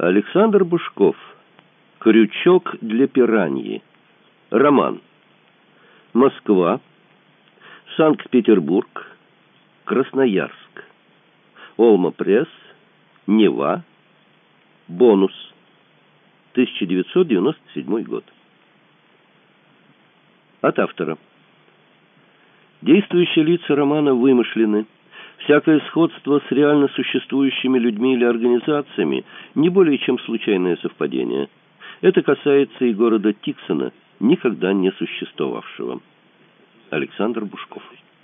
Александр Бушков. «Крючок для пираньи». Роман. Москва. Санкт-Петербург. Красноярск. Олма-пресс. Нева. Бонус. 1997 год. От автора. Действующие лица романа вымышлены. Всякое сходство с реально существующими людьми или организациями не более чем случайное совпадение. Это касается и города Тиксона, никогда не существовавшего. Александр Бушков.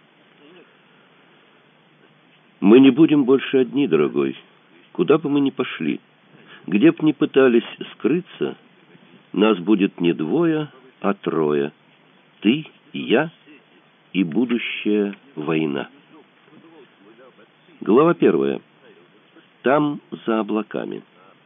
Мы не будем больше одни, дорогой. Куда бы мы ни пошли, где бы ни пытались скрыться, нас будет не двое, а трое. Ты, я и будущая война. Глава 1. Там, за облаками.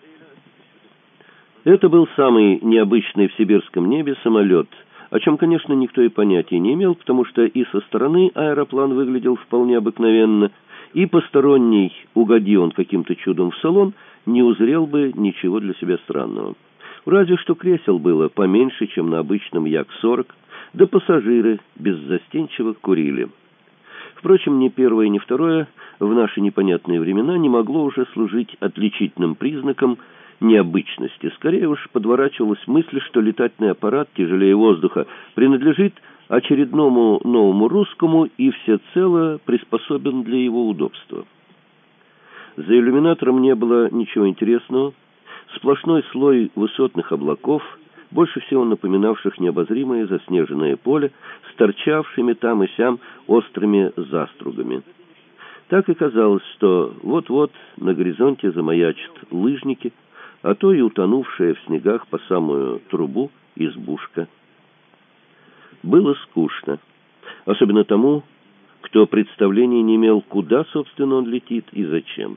Это был самый необычный в сибирском небе самолет, о чем, конечно, никто и понятия не имел, потому что и со стороны аэроплан выглядел вполне обыкновенно, и посторонний, угоди он каким-то чудом в салон, не узрел бы ничего для себя странного. Разве что кресел было поменьше, чем на обычном Як-40, да пассажиры беззастенчиво курили. Впрочем, ни первое, ни второе в наши непонятные времена не могло уже служить отличительным признаком необычности. Скорее уж подворачивалась мысль, что летательный аппарат тяжелее воздуха принадлежит очередному новому русскому и всецело приспособен для его удобства. За иллюминатором не было ничего интересного. Сплошной слой высотных облаков, больше всего напоминавших необозримое заснеженное поле, с торчавшими там и сям острыми застругами. Так и казалось, что вот-вот на горизонте замаячат лыжники, а то и утонувшая в снегах по самую трубу избушка. Было скучно, особенно тому, кто представления не имел, куда, собственно, он летит и зачем.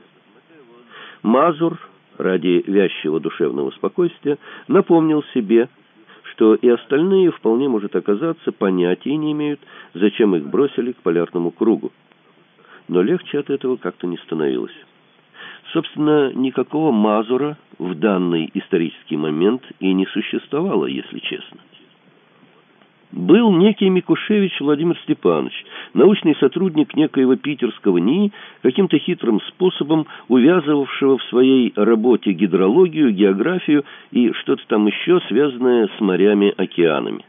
Мазур, ради вязчего душевного спокойствия, напомнил себе, что и остальные, вполне может оказаться, понятия не имеют, зачем их бросили к полярному кругу. Но легче от этого как-то не становилось. Собственно, никакого Мазура в данный исторический момент и не существовало, если честно. Был некий Микушевич Владимир Степанович, научный сотрудник некоего питерского НИИ, каким-то хитрым способом увязывавшего в своей работе гидрологию, географию и что-то там еще, связанное с морями-океанами.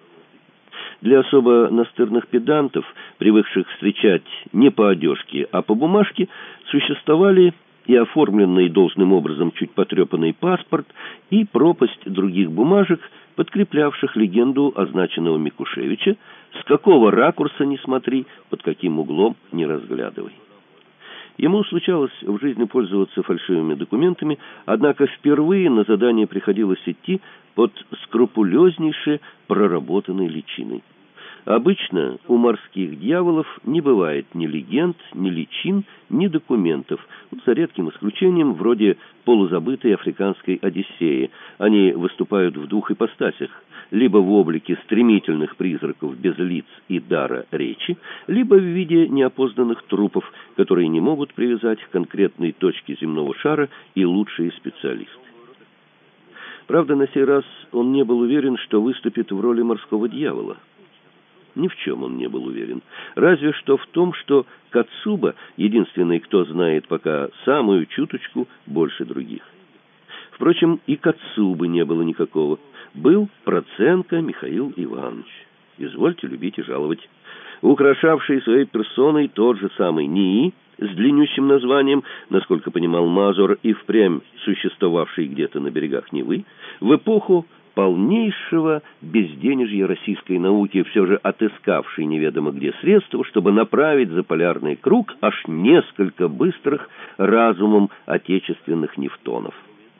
Для особо настырных педантов, привыкших встречать не по одежке, а по бумажке, существовали и оформленный должным образом чуть потрепанный паспорт, и пропасть других бумажек, подкреплявших легенду означенного Микушевича, с какого ракурса ни смотри, под каким углом ни разглядывай. Ему случалось в жизни пользоваться фальшивыми документами, однако впервые на задание приходилось идти под скрупулезнейше проработанной личиной. Обычно у морских дьяволов не бывает ни легенд, ни личин, ни документов, за редким исключением вроде полузабытой африканской Одиссеи. Они выступают в двух ипостасях: либо в облике стремительных призраков без лиц и дара речи, либо в виде неопознанных трупов, которые не могут привязать к конкретной точке земного шара и лучшие специалисты. Правда, на сей раз он не был уверен, что выступит в роли морского дьявола. Ни в чем он не был уверен. Разве что в том, что Кацуба единственный, кто знает пока самую чуточку больше других. Впрочем, и Кацубы не было никакого. Был Проценко Михаил Иванович. Извольте любить и жаловать. Украшавший своей персоной тот же самый НИИ с длиннющим названием, насколько понимал Мазур, и впрямь существовавший где-то на берегах Невы, в эпоху полнейшего безденежья российской науки, все же отыскавший неведомо где средства, чтобы направить за полярный круг аж несколько быстрых разумом отечественных нефтонов.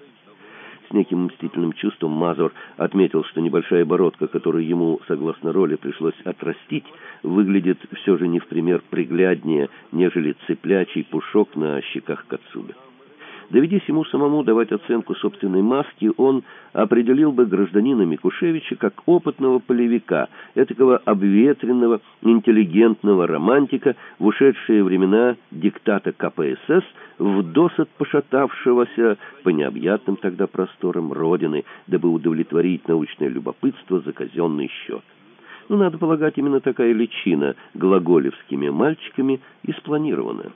С неким мстительным чувством Мазур отметил, что небольшая бородка, которую ему, согласно роли, пришлось отрастить, выглядит все же не в пример пригляднее, нежели цыплячий пушок на щеках Кацубы. Доведись ему самому давать оценку собственной маске, он определил бы гражданина Микушевича как опытного полевика, этакого обветренного, интеллигентного романтика в ушедшие времена диктата КПСС, вдосад пошатавшегося по необъятным тогда просторам Родины, дабы удовлетворить научное любопытство за казенный счет. Но, надо полагать, именно такая личина глаголевскими мальчиками и спланирована.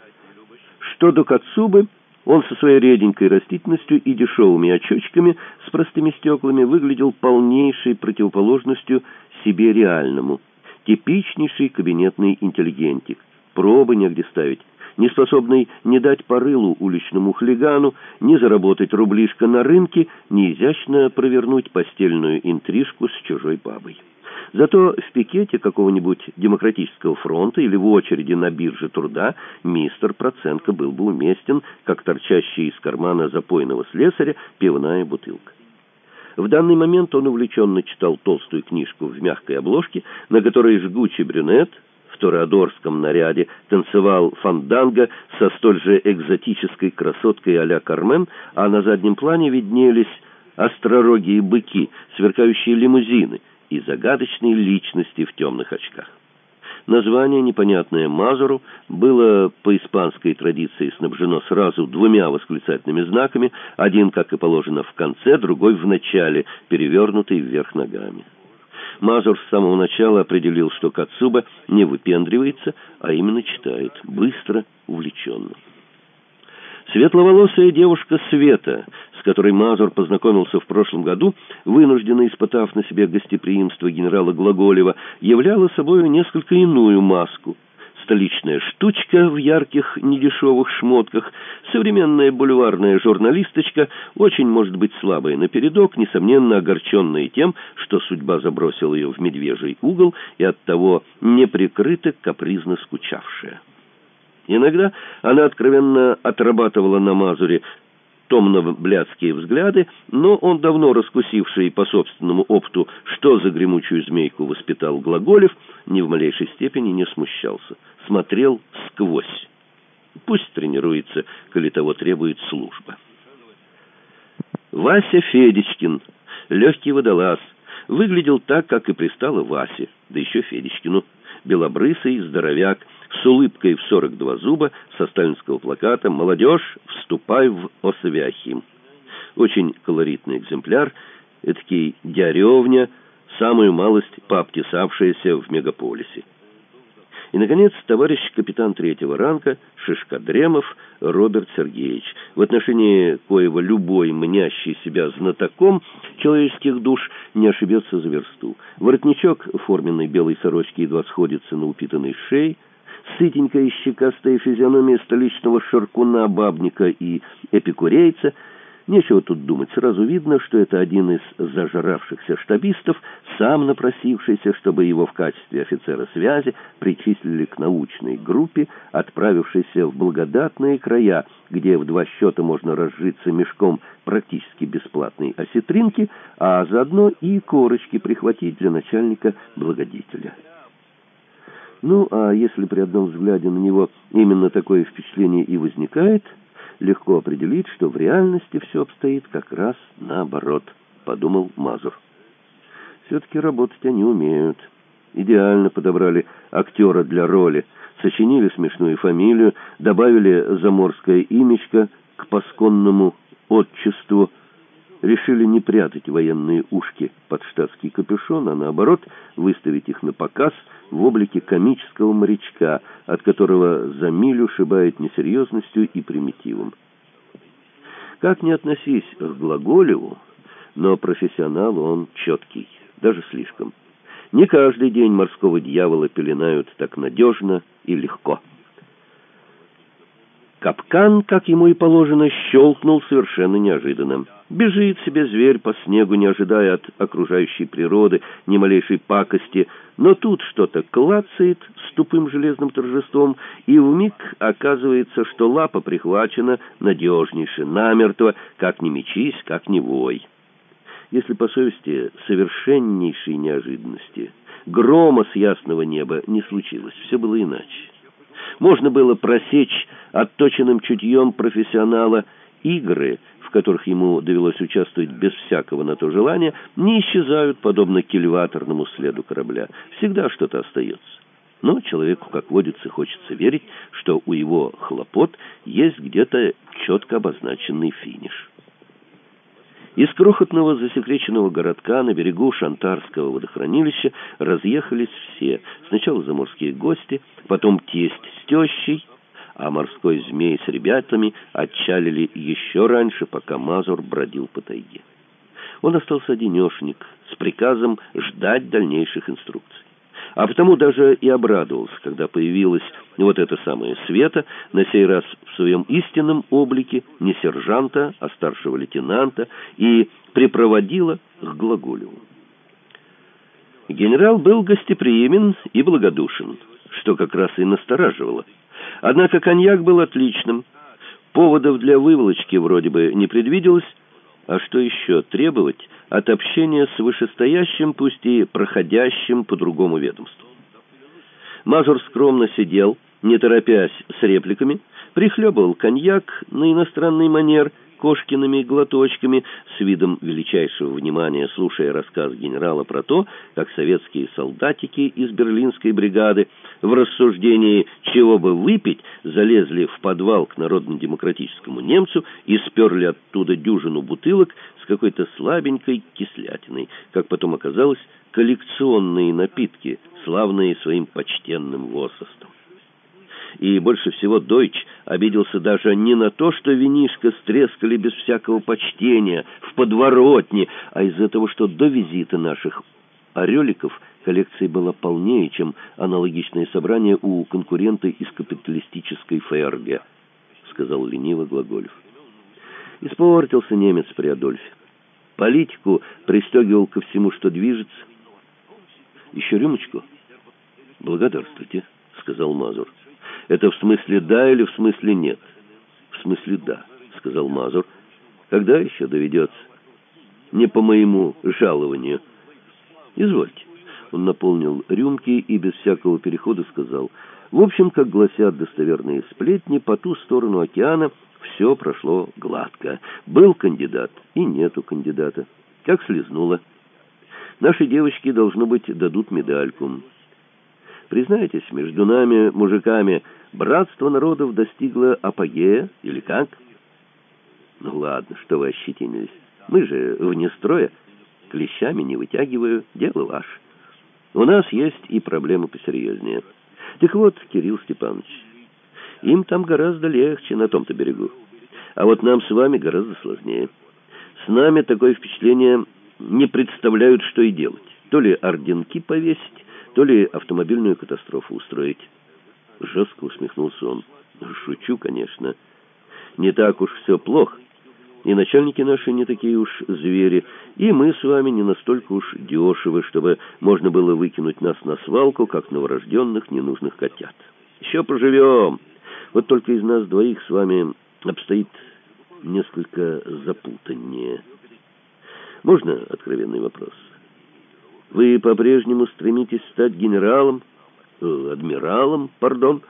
Что до Кацубы, он со своей реденькой растительностью и дешевыми очечками с простыми стеклами выглядел полнейшей противоположностью себе реальному. Типичнейший кабинетный интеллигентик. Пробы негде ставить, не способный ни дать по рылу уличному хулигану, ни заработать рублишко на рынке, ни изящно провернуть постельную интрижку с чужой бабой. Зато в пикете какого-нибудь демократического фронта или в очереди на бирже труда мистер Проценко был бы уместен, как торчащий из кармана запойного слесаря пивная бутылка. В данный момент он увлеченно читал толстую книжку в мягкой обложке, на которой жгучий брюнет в тореадорском наряде танцевал фанданго со столь же экзотической красоткой а-ля Кармен, а на заднем плане виднелись остророгие быки, сверкающие лимузины и загадочные личности в темных очках. Название, непонятное Мазуру, было по испанской традиции снабжено сразу двумя восклицательными знаками, один, как и положено, в конце, другой в начале, перевернутый вверх ногами. Мазур с самого начала определил, что Кацуба не выпендривается, а именно читает, быстро, увлеченно. Светловолосая девушка Света, с которой Мазур познакомился в прошлом году, вынужденно испытав на себе гостеприимство генерала Глаголева, являла собой несколько иную маску. Столичная штучка в ярких, недешевых шмотках, современная бульварная журналисточка, очень, может быть, слабая напередок, несомненно огорченная тем, что судьба забросила ее в медвежий угол и оттого неприкрыто капризно скучавшая. Иногда она откровенно отрабатывала на Мазуре томно-блядские взгляды, но он, давно раскусивший по собственному опыту, что за гремучую змейку воспитал Глаголев, ни в малейшей степени не смущался. Смотрел сквозь. Пусть тренируется, коли того требует служба. Вася Федечкин, легкий водолаз, выглядел так, как и пристало Васе, да еще Федечкину. Белобрысый здоровяк, с улыбкой в 42 зуба, со сталинского плаката «Молодежь, вступай в Осавиахим». Очень колоритный экземпляр, эдакий дяревня, самую малость пообтесавшаяся в мегаполисе. И, наконец, товарищ капитан третьего ранга Шишкодремов Роберт Сергеевич, в отношении коего любой мнящий себя знатоком человеческих душ не ошибется за версту. Воротничок форменной белой сорочки едва сходится на упитанной шее, сытенькая и щекастая физиономия столичного шаркуна-бабника и эпикурейца. Нечего тут думать, сразу видно, что это один из зажравшихся штабистов, сам напросившийся, чтобы его в качестве офицера связи причислили к научной группе, отправившейся в благодатные края, где в 2 счета можно разжиться мешком практически бесплатной осетринки, а заодно и корочки прихватить для начальника-благодетеля. Ну, а если при одном взгляде на него именно такое впечатление и возникает, легко определить, что в реальности все обстоит как раз наоборот, подумал Мазур. Все-таки работать они умеют. Идеально подобрали актера для роли, сочинили смешную фамилию, добавили заморское имечко к пасконному отчеству, решили не прятать военные ушки под штатский капюшон, а наоборот выставить их на показ в облике комического морячка, от которого за милю шибает несерьезностью и примитивом. Как ни относись к Глаголеву, но профессионал он четкий, даже слишком. Не каждый день морского дьявола пеленают так надежно и легко. Капкан, как ему и положено, щелкнул совершенно неожиданно. Бежит себе зверь по снегу, не ожидая от окружающей природы ни малейшей пакости, но тут что-то клацает с тупым железным торжеством, и вмиг оказывается, что лапа прихвачена надежнейше, намертво, как ни мечись, как ни вой. Если по совести совершеннейшей неожиданности, грома с ясного неба не случилось, все было иначе. Можно было просечь отточенным чутьем профессионала игры, в которых ему довелось участвовать без всякого на то желания, не исчезают, подобно кильваторному следу корабля. Всегда что-то остается. Но человеку, как водится, хочется верить, что у его хлопот есть где-то четко обозначенный финиш. Из крохотного засекреченного городка на берегу Шантарского водохранилища разъехались все. Сначала заморские гости, потом тесть с тещей, а морской змей с ребятами отчалили еще раньше, пока Мазур бродил по тайге. Он остался одинешенек с приказом ждать дальнейших инструкций. А потому даже и обрадовался, когда появилась вот эта самая Света, на сей раз в своем истинном облике, не сержанта, а старшего лейтенанта, и припроводила к Глаголеву. Генерал был гостеприимен и благодушен, что как раз и настораживало. Однако коньяк был отличным, поводов для выволочки вроде бы не предвиделось, а что еще требовать от общения с вышестоящим, пусть и проходящим по другому ведомству? Мазур скромно сидел, не торопясь с репликами, прихлебывал коньяк на иностранный манер кошкиными глоточками, с видом величайшего внимания слушая рассказ генерала про то, как советские солдатики из берлинской бригады в рассуждении «чего бы выпить» залезли в подвал к народно-демократическому немцу и сперли оттуда дюжину бутылок с какой-то слабенькой кислятиной, как потом оказалось, коллекционные напитки, славные своим почтенным возрастом. И больше всего Дойч обиделся даже не на то, что винишко стрескали без всякого почтения в подворотне, а из-за того, что до визита наших ореликов коллекция была полнее, чем аналогичное собрание у конкурента из капиталистической ФРГ, сказал лениво Глаголев. Испортился немец при Адольфе. Политику пристегивал ко всему, что движется. Еще рюмочку? Благодарствуйте, сказал Мазур. Это в смысле да или в смысле нет? В смысле да, сказал Мазур. Когда еще доведется? Не по моему жалованию. Извольте. Он наполнил рюмки и без всякого перехода сказал: в общем, как гласят достоверные сплетни, по ту сторону океана все прошло гладко. Был кандидат и нету кандидата. Как слезнуло. Наши девочки, должно быть, дадут медальку. Признайтесь, между нами, мужиками, братство народов достигло апогея или как? Ну ладно, что вы ощетинились. Мы же вне строя. Клещами не вытягиваю, дело ваше. У нас есть и проблемы посерьезнее. Так вот, Кирилл Степанович, им там гораздо легче на том-то берегу. А вот нам с вами гораздо сложнее. С нами такое впечатление не представляют, что и делать. То ли орденки повесить, то ли автомобильную катастрофу устроить. Жестко усмехнулся он. Шучу, конечно. Не так уж все плохо. И начальники наши не такие уж звери, и мы с вами не настолько уж дешевы, чтобы можно было выкинуть нас на свалку, как новорожденных ненужных котят. Еще поживем. Вот только из нас двоих с вами обстоит несколько запутаннее. Можно откровенный вопрос? Вы по-прежнему стремитесь стать генералом, адмиралом, пардон?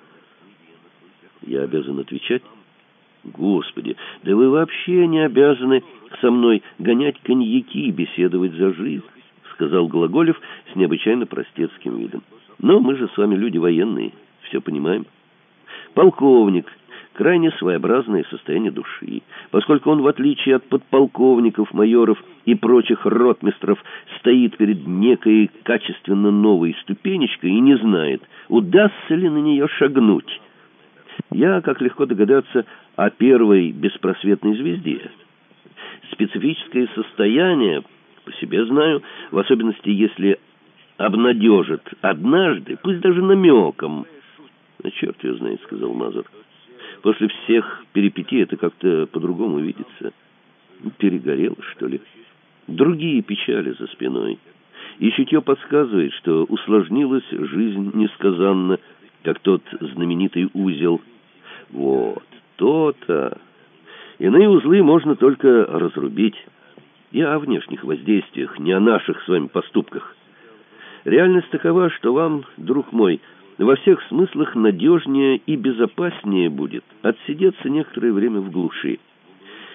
Я обязан отвечать? Господи, да вы вообще не обязаны со мной гонять коньяки и беседовать за жизнь, сказал Глаголев с необычайно простецким видом. Но мы же с вами люди военные, все понимаем. Полковник — крайне своеобразное состояние души, поскольку он, в отличие от подполковников, майоров и прочих ротмистров, стоит перед некой качественно новой ступенечкой и не знает, удастся ли на нее шагнуть. Я, как легко догадаться, о первой беспросветной звезде. Специфическое состояние, по себе знаю, в особенности, если обнадежит однажды, пусть даже намеком. — Черт ее знает, — сказал Мазур. — После всех перипетий это как-то по-другому видится. Перегорело, что ли? Другие печали за спиной. И чутье подсказывает, что усложнилась жизнь несказанно, как тот знаменитый узел. Вот, то-то. Иные узлы можно только разрубить. И о внешних воздействиях, не о наших с вами поступках. Реальность такова, что вам, друг мой, во всех смыслах надежнее и безопаснее будет отсидеться некоторое время в глуши.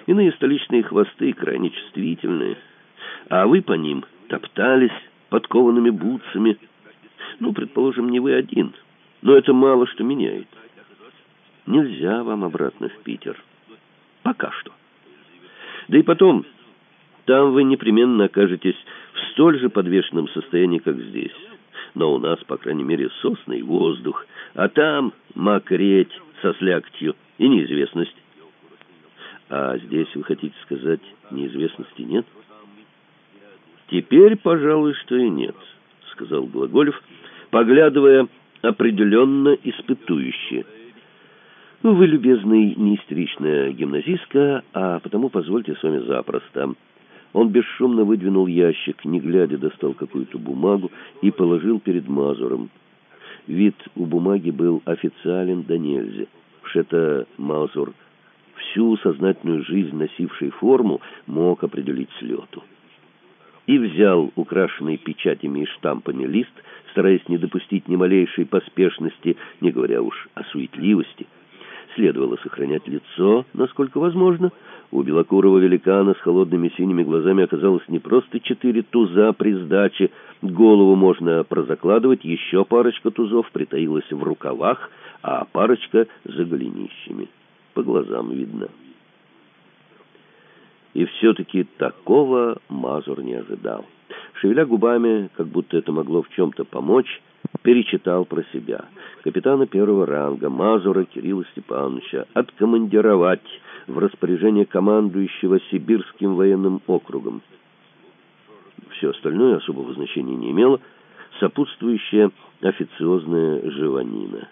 Иные столичные хвосты крайне чувствительные, а вы по ним топтались подкованными бутсами. Ну, предположим, не вы один, но это мало что меняет. Нельзя вам обратно в Питер. Пока что. Да и потом, там вы непременно окажетесь в столь же подвешенном состоянии, как здесь. Но у нас, по крайней мере, сосный воздух, а там мокреть со слякотью и неизвестность. А здесь, вы хотите сказать, неизвестности нет? Теперь, пожалуй, что и нет, сказал Глаголев, поглядывая определенно испытующе. Ну, вы, любезный, не истеричная гимназистка, а потому позвольте с вами запросто. Он бесшумно выдвинул ящик, не глядя достал какую-то бумагу и положил перед Мазуром. Вид у бумаги был официален да нельзя. Уж это Мазур, всю сознательную жизнь носивший форму, мог определить с лету. И взял украшенный печатями и штампами лист, стараясь не допустить ни малейшей поспешности, не говоря уж о суетливости. Следовало сохранять лицо, насколько возможно. У белокурого великана с холодными синими глазами оказалось не просто 4 туза при сдаче. Голову можно прозакладывать, еще парочка тузов притаилась в рукавах, а парочка за голенищами. По глазам видно. И все-таки такого Мазур не ожидал. Шевеля губами, как будто это могло в чем-то помочь, перечитал про себя. Капитана первого ранга Мазура Кирилла Степановича откомандировать в распоряжение командующего Сибирским военным округом. Все остальное особого значения не имело, сопутствующая официозная живанина.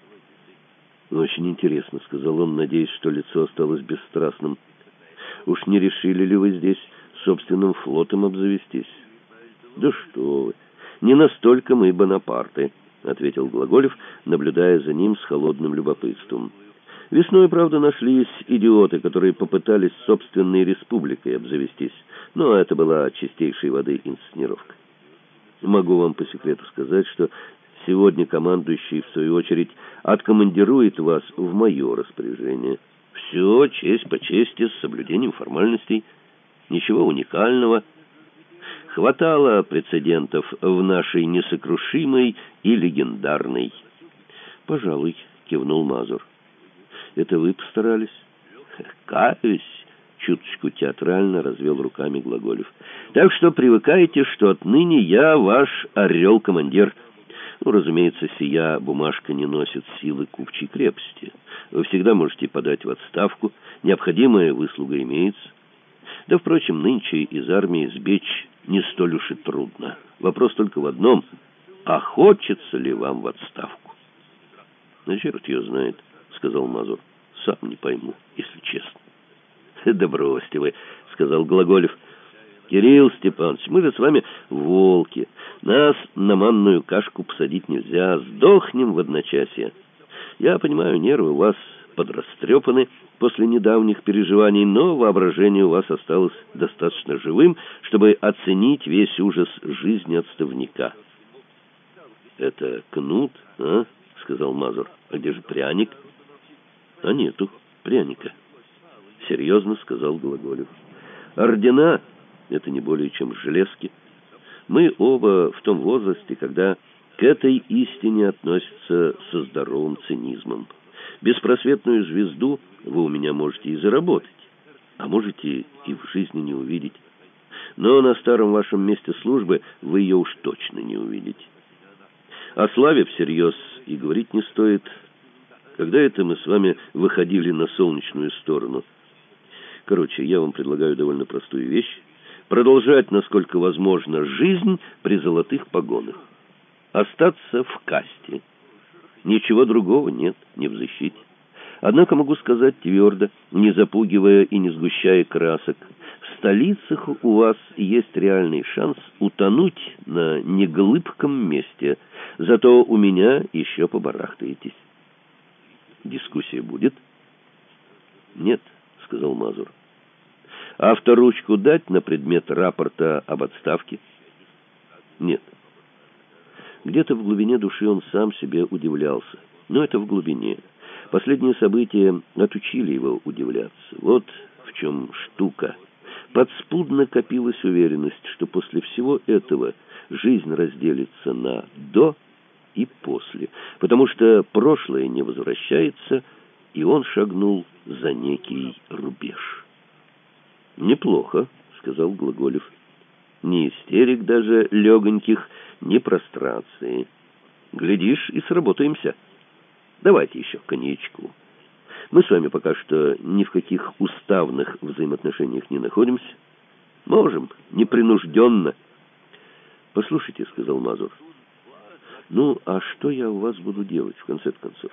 «Очень интересно», — сказал он, надеясь, что лицо осталось бесстрастным. «Уж не решили ли вы здесь собственным флотом обзавестись?» «Да что вы! Не настолько мы Бонапарты», — ответил Глаголев, наблюдая за ним с холодным любопытством. «Весной, правда, нашлись идиоты, которые попытались собственной республикой обзавестись, но это была чистейшей воды инсценировка. Могу вам по секрету сказать, что сегодня командующий, в свою очередь, откомандирует вас в мое распоряжение. Все честь по чести, с соблюдением формальностей, ничего уникального». Хватало прецедентов в нашей несокрушимой и легендарной. «Пожалуй», — кивнул Мазур. «Это вы постарались?» «Каюсь», — чуточку театрально развел руками Глаголев. «Так что привыкайте, что отныне я ваш орел-командир. Ну, разумеется, сия бумажка не носит силы купчей крепости. Вы всегда можете подать в отставку, необходимая выслуга имеется. Да, впрочем, нынче из армии сбечь не столь уж и трудно. Вопрос только в одном: а хочется ли вам в отставку?» «Ну, черт ее знает», — сказал Мазур. «Сам не пойму, если честно». «Да бросьте вы», — сказал Глаголев. «Кирилл Степанович, мы же с вами волки. Нас на манную кашку посадить нельзя. Сдохнем в одночасье. Я понимаю, нервы у вас подрастрепаны после недавних переживаний, но воображение у вас осталось достаточно живым, чтобы оценить весь ужас жизни отставника». «Это кнут, а?» — сказал Мазур. «А где же пряник?» «А нету пряника», — серьезно сказал Глаголев. «Ордена — это не более чем железки. Мы оба в том возрасте, когда к этой истине относятся со здоровым цинизмом. Беспросветную звезду вы у меня можете и заработать, а можете и в жизни не увидеть. Но на старом вашем месте службы вы ее уж точно не увидите. О славе всерьез и говорить не стоит. Когда это мы с вами выходили на солнечную сторону? Короче, я вам предлагаю довольно простую вещь: продолжать, насколько возможно, жизнь при золотых погонах. Остаться в касте. Ничего другого нет, не в защите. Однако могу сказать твердо, не запугивая и не сгущая красок: в столицах у вас есть реальный шанс утонуть на неглыбком месте. Зато у меня еще побарахтаетесь. Дискуссия будет? «Нет», — сказал Мазур. «Авторучку дать на предмет рапорта об отставке?» «Нет». Где-то в глубине души он сам себе удивлялся. Но это в глубине. Последние события отучили его удивляться. Вот в чем штука. Подспудно копилась уверенность, что после всего этого жизнь разделится на «до» и «после», потому что прошлое не возвращается, и он шагнул за некий рубеж. «Неплохо», — сказал Глаголев. «Ни истерик даже легоньких, ни прострации. Глядишь, и сработаемся. Давайте еще коньячку. Мы с вами пока что ни в каких уставных взаимоотношениях не находимся. Можем, непринужденно». «Послушайте», — сказал Мазур, — «ну, а что я у вас буду делать, в конце концов?»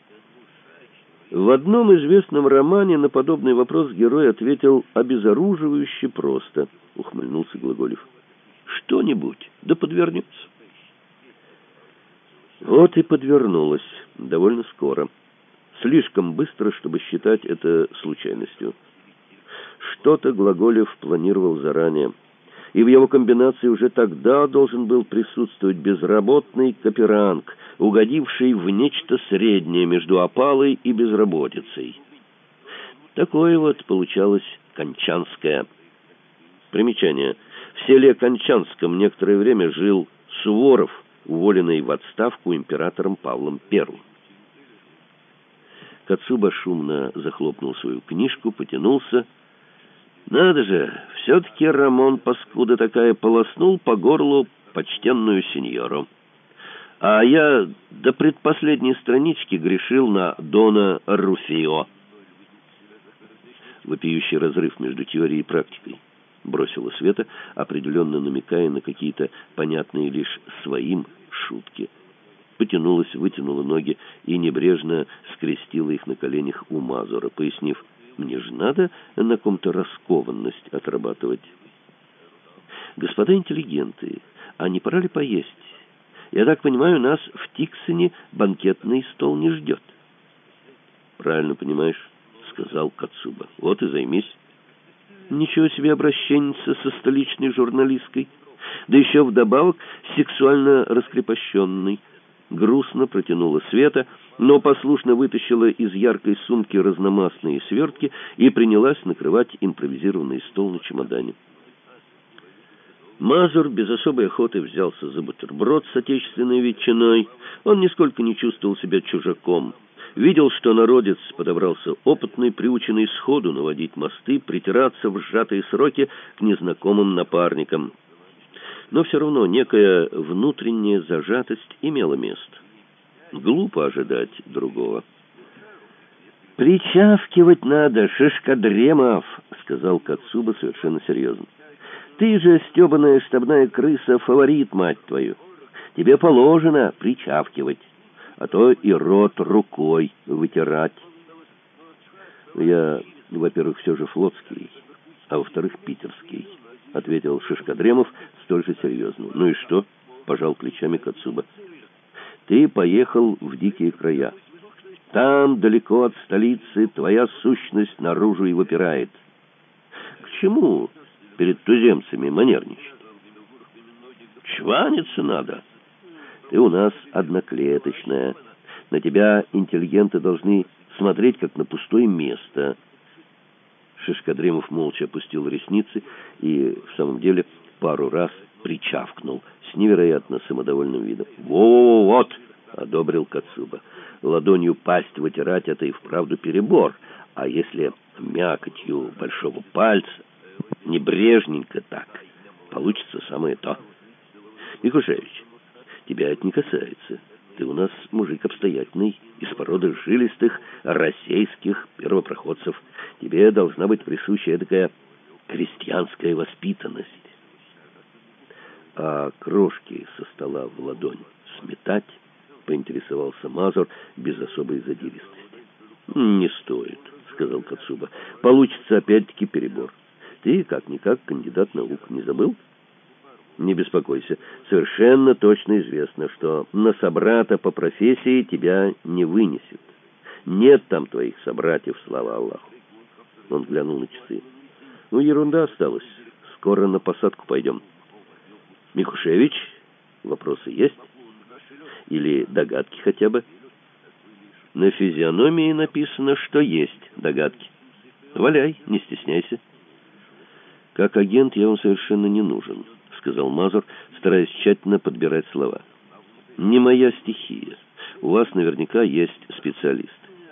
В одном известном романе на подобный вопрос герой ответил обезоруживающе просто, — ухмыльнулся Глаголев. «Что-нибудь, да подвернется». Вот и подвернулось довольно скоро. Слишком быстро, чтобы считать это случайностью. Что-то Глаголев планировал заранее, и в его комбинации уже тогда должен был присутствовать безработный каперанг, угодивший в нечто среднее между опалой и безработицей. Такое вот получалось Кончанское. Примечание. В селе Кончанском некоторое время жил Суворов, уволенный в отставку императором Павлом I. Кацуба шумно захлопнул свою книжку, потянулся. Надо же, все-таки Рамон, паскуда такая, полоснул по горлу почтенную сеньору. А я до предпоследней странички грешил на Дона Руфио. Вопиющий разрыв между теорией и практикой, бросила Света, определенно намекая на какие-то понятные лишь своим шутки. Потянулась, вытянула ноги и небрежно скрестила их на коленях у Мазура, пояснив: «Мне же надо на ком-то раскованность отрабатывать». «Господа интеллигенты, а не пора ли поесть? Я так понимаю, нас в Тиксоне банкетный стол не ждет». «Правильно понимаешь», — сказал Кацуба. «Вот и займись». «Ничего себе обращенница со столичной журналисткой, да еще вдобавок сексуально раскрепощенной». Грустно протянула Света, но послушно вытащила из яркой сумки разномастные свертки и принялась накрывать импровизированный стол на чемодане. Мазур без особой охоты взялся за бутерброд с отечественной ветчиной. Он нисколько не чувствовал себя чужаком. Видел, что народец подобрался опытный, приученный сходу наводить мосты, притираться в сжатые сроки к незнакомым напарникам. Но все равно некая внутренняя зажатость имела место. Глупо ожидать другого. «Причавкивать надо, Шишкадремов», — сказал Кацуба совершенно серьезно. «Ты же, стебаная штабная крыса, фаворит, мать твою. Тебе положено причавкивать, а то и рот рукой вытирать». «Я, во-первых, все же флотский, а во-вторых, питерский», — ответил Шишкадремов столь же серьезно. «Ну и что?» — пожал плечами Кацуба. «Ты поехал в дикие края. Там, далеко от столицы, твоя сущность наружу и выпирает. К чему перед туземцами манерничать? Чваниться надо. Ты у нас одноклеточная. На тебя интеллигенты должны смотреть, как на пустое место». Шишкадремов молча опустил ресницы и, в самом деле, пару раз причавкнул с невероятно самодовольным видом. «Вот!» — одобрил Кацуба. «Ладонью пасть вытирать — это и вправду перебор. А если мякотью большого пальца, небрежненько так, получится самое то. Микушевич, тебя это не касается. Ты у нас мужик обстоятельный, из породы жилистых российских первопроходцев. Тебе должна быть присуща такая крестьянская воспитанность». «А крошки со стола в ладонь сметать?» — поинтересовался Мазур без особой задиристости. «Не стоит», — сказал Кацуба. «Получится опять-таки перебор. Ты, как-никак, кандидат наук, не забыл?» «Не беспокойся. Совершенно точно известно, что на собрата по профессии тебя не вынесет. Нет там твоих собратьев, слава Аллаху». Он глянул на часы. «Ну, ерунда осталась. Скоро на посадку пойдем». «Микушевич, вопросы есть? Или догадки хотя бы?» «На физиономии написано, что есть догадки». Валяй, не стесняйся. Как агент я вам совершенно не нужен, сказал Мазур, стараясь тщательно подбирать слова. Не моя стихия. У вас наверняка есть специалист.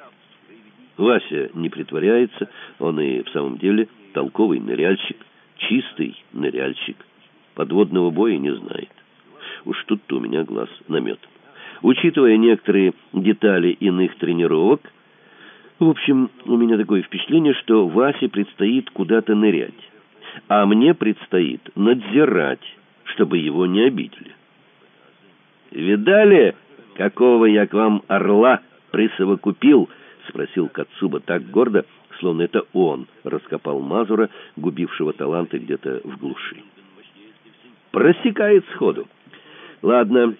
Вася не притворяется, он и в самом деле толковый ныряльщик, чистый ныряльщик. Подводного боя не знает. Уж тут-то у меня глаз наметан. Учитывая некоторые детали иных тренировок, в общем, у меня такое впечатление, что Васе предстоит куда-то нырять, а мне предстоит надзирать, чтобы его не обидели. «Видали, какого я к вам орла присовокупил?» — спросил Кацуба так гордо, словно это он раскопал Мазура, губившего таланты где-то в глуши. «Просекает сходу. Ладно,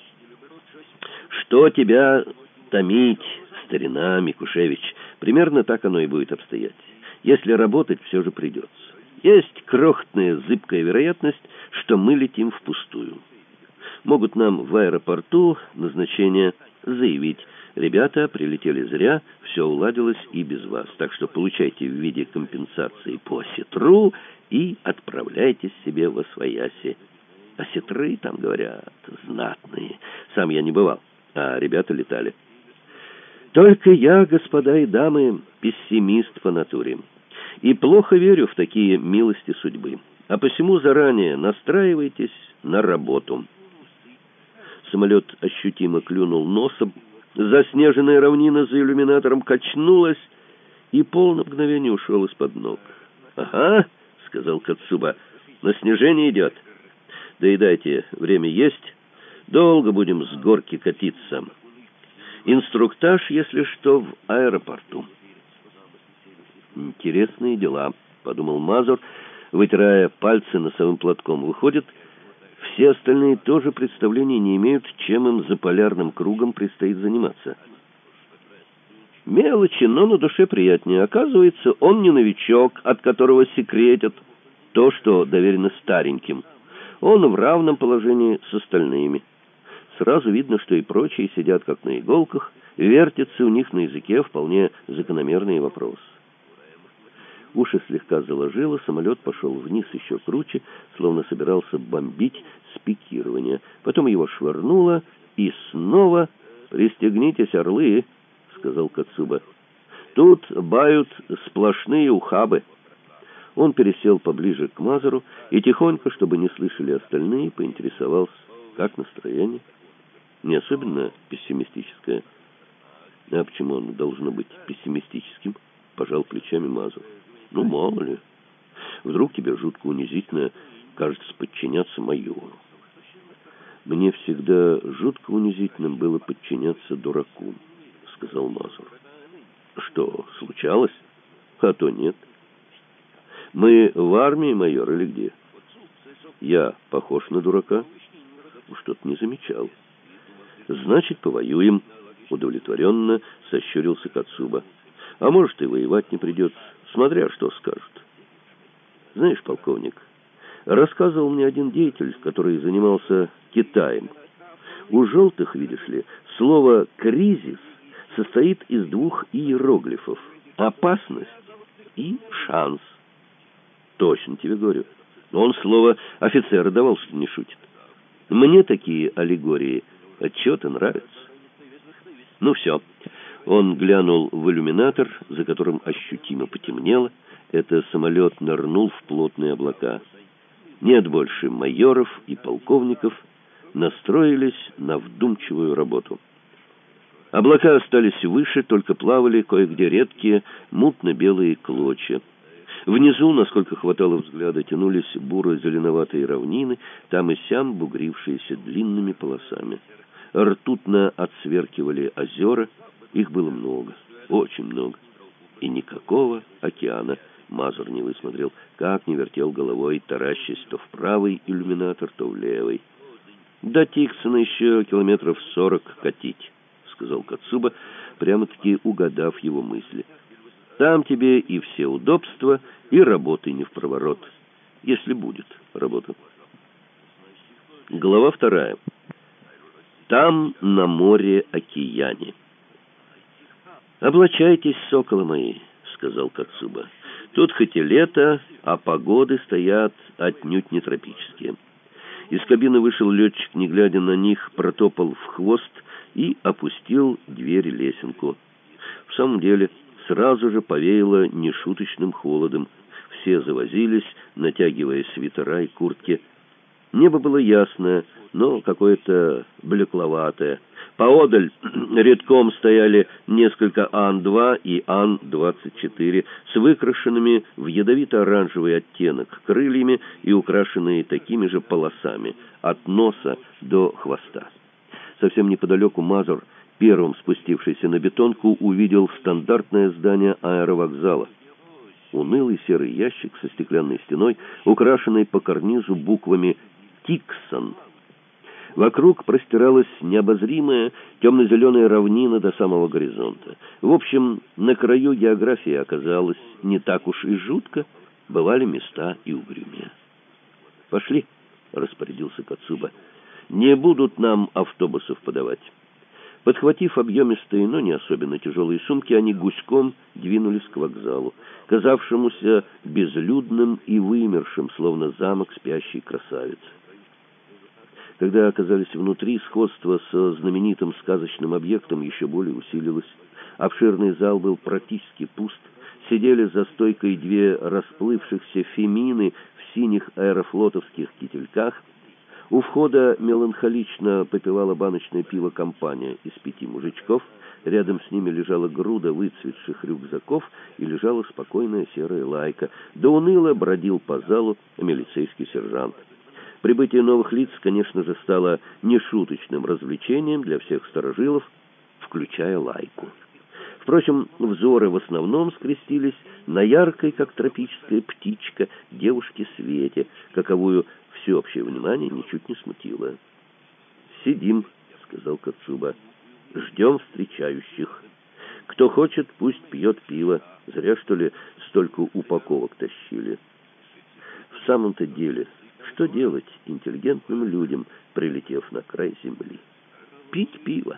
что тебя томить, старина Микушевич? Примерно так оно и будет обстоять. Если работать, все же придется. Есть крохотная зыбкая вероятность, что мы летим впустую. Могут нам в аэропорту назначение заявить: ребята прилетели зря, все уладилось и без вас. Так что получайте в виде компенсации по осетру и отправляйтесь себе восвояси. Осетры, там говорят, знатные. Сам я не бывал, а ребята летали. Только я, господа и дамы, пессимист по натуре. И плохо верю в такие милости судьбы. А посему заранее настраивайтесь на работу. Самолет ощутимо клюнул носом, заснеженная равнина за иллюминатором качнулась, и пол на мгновение ушел из-под ног. «Ага», — сказал Кацуба, — «на снижение идет. Доедайте, время есть, долго будем с горки катиться. Инструктаж, если что, в аэропорту». «Интересные дела», — подумал Мазур, вытирая пальцы носовым платком. «Выходит, все остальные тоже представления не имеют, чем им за полярным кругом предстоит заниматься». Мелочи, но на душе приятнее. Оказывается, он не новичок, от которого секретят то, что доверено стареньким. Он в равном положении с остальными. Сразу видно, что и прочие сидят как на иголках, вертятся у них на языке вполне закономерные вопросы. Уши слегка заложило, самолет пошел вниз еще круче, словно собирался бомбить с пикирования. Потом его швырнуло, и снова «Пристегнитесь, орлы», — сказал Кацуба. «Тут бают сплошные ухабы». Он пересел поближе к Мазуру и тихонько, чтобы не слышали остальные, поинтересовался: «Как настроение?» «Не особенно пессимистическое». «А почему оно должно быть пессимистическим?» — пожал плечами Мазур. «Ну, мало ли. Вдруг тебе жутко унизительно кажется подчиняться майору». «Мне всегда жутко унизительным было подчиняться дураку», — сказал Мазур. «Что, случалось? А то нет». «Мы в армии, майор, или где?» «Я похож на дурака?» «Что-то не замечал». «Значит, повоюем», — удовлетворенно сощурился Кацуба. «А может, и воевать не придется, смотря что скажут». «Знаешь, полковник, рассказывал мне один деятель, который занимался Китаем. У желтых, видишь ли, слово «кризис» состоит из двух иероглифов: «опасность» и «шанс». Точно тебе говорю. Он слово «офицера» давал, что не шутит. Мне такие аллегории отчеты нравятся. Ну все. Он глянул в иллюминатор, за которым ощутимо потемнело. Это самолет нырнул в плотные облака. Нет больше майоров и полковников, настроились на вдумчивую работу. Облака остались выше, только плавали кое-где редкие мутно-белые клочья. Внизу, насколько хватало взгляда, тянулись буро-зеленоватые равнины, там и сям бугрившиеся длинными полосами. Ртутно отсверкивали озера, их было много, очень много. И никакого океана. Мазур не высмотрел, как не вертел головой, таращась то в правый иллюминатор, то в левый. «До Тиксона еще километров 40 катить», — сказал Кацуба, прямо-таки угадав его мысли. «Там тебе и все удобства, и работы не впроворот, если будет работа». Глава 2. Там, на море-океане. «Облачайтесь, соколы мои», — сказал Кацуба. Тут хоть и лето, а погоды стоят отнюдь не тропические. Из кабины вышел летчик, не глядя на них, протопал в хвост и опустил дверь-лесенку. В самом деле, сразу же повеяло нешуточным холодом. Все завозились, натягивая свитера и куртки. Небо было ясное, но какое-то блекловатое. Поодаль рядком стояли несколько Ан-2 и Ан-24 с выкрашенными в ядовито-оранжевый оттенок крыльями и украшенные такими же полосами от носа до хвоста. Совсем неподалеку Мазур, первым спустившийся на бетонку, увидел стандартное здание аэровокзала. Унылый серый ящик со стеклянной стеной, украшенный по карнизу буквами «Тиксон». Вокруг простиралась необозримая темно-зеленая равнина до самого горизонта. В общем, на краю географии оказалось не так уж и жутко, бывали места и угрюмее. «Пошли», — распорядился Кацуба, — «не будут нам автобусов подавать». Подхватив объемистые, но не особенно тяжелые сумки, они гуськом двинулись к вокзалу, казавшемуся безлюдным и вымершим, словно замок спящей красавицы. Когда оказались внутри, сходство со знаменитым сказочным объектом еще более усилилось. Обширный зал был практически пуст. Сидели за стойкой две расплывшихся фемины в синих аэрофлотовских кительках. У входа меланхолично попивала баночное пиво компания из 5 мужичков. Рядом с ними лежала груда выцветших рюкзаков и лежала спокойная серая лайка. Да уныло бродил по залу милицейский сержант. Прибытие новых лиц, конечно же, стало нешуточным развлечением для всех старожилов, включая лайку. Впрочем, взоры в основном скрестились на яркой, как тропическая птичка, девушке Свете, каковую всеобщее внимание ничуть не смутило. «Сидим», — сказал Кацуба, — «ждем встречающих. Кто хочет, пусть пьет пиво. Зря, что ли, столько упаковок тащили». В самом-то деле, что делать интеллигентным людям, прилетев на край земли? Пить пиво.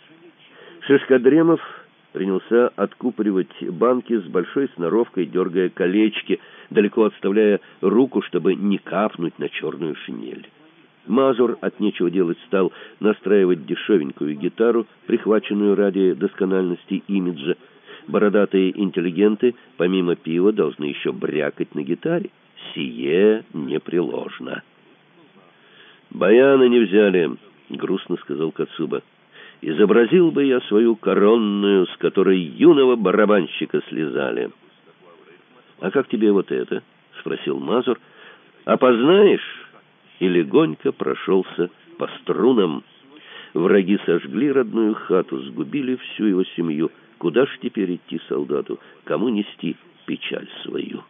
Шишкодремов принялся откупоривать банки с большой сноровкой, дергая колечки, далеко отставляя руку, чтобы не капнуть на черную шинель. Мазур от нечего делать стал настраивать дешевенькую гитару, прихваченную ради доскональности имиджа. Бородатые интеллигенты, помимо пива, должны еще брякать на гитаре. Сие непреложно. «Баяна не взяли», — грустно сказал Кацуба. «Изобразил бы я свою коронную, с которой юного барабанщика слезали». «А как тебе вот это?» — спросил Мазур. «Опознаешь?» И легонько прошелся по струнам. Враги сожгли родную хату, сгубили всю его семью. Куда ж теперь идти солдату? Кому нести печаль свою?